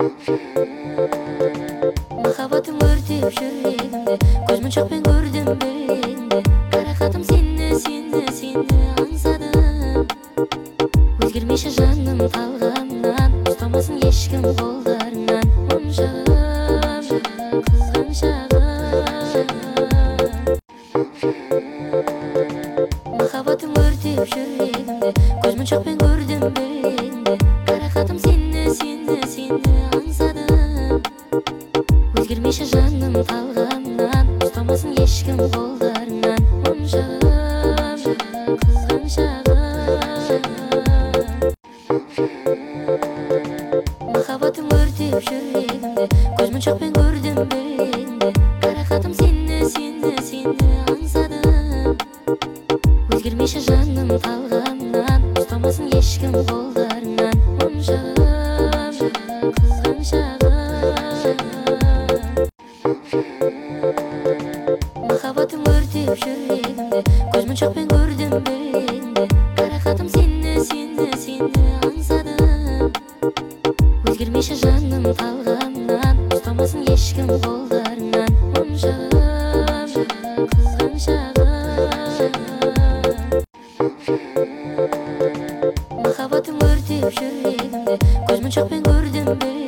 Махаббатым өртеп жүрегімді, көзмоншақпен көрдім беліңді. Қарақатым сені аңсадым. Өзгермеші жаным талғамнан, ұстамасын ешкім қолдарынан. Мұншағым, қызған шағым. Махаббатым өртеп жүрегімді, көзмоншақпен көрдім беліңді. Қарақатым сені аңсадым. Өзгермеші жаным талғамнан, ұстамасын ешкім қолдарынан. Мұншағым, қызған шағым. Махаббатым өртеп жүрегімді, көзмоншақпен көрдім беліңді. Қарақатым сені аңсадым. Өзгермеші жаным талғамнан, ұстамасын ешкім қолдарынан. Мұншағым, қызған шағым. Махаббатым өртеп жүрегімді, көзмоншақпен көрдім беліңді. Қарақатым сені аңсадым. Өзгермеші жаным талғамнан, ұстамасын ешкім қолдарынан. Мұншағым, қызған шағым. Махаббатым өртеп жүрегімді, көзмоншақпен көрдім беліңді.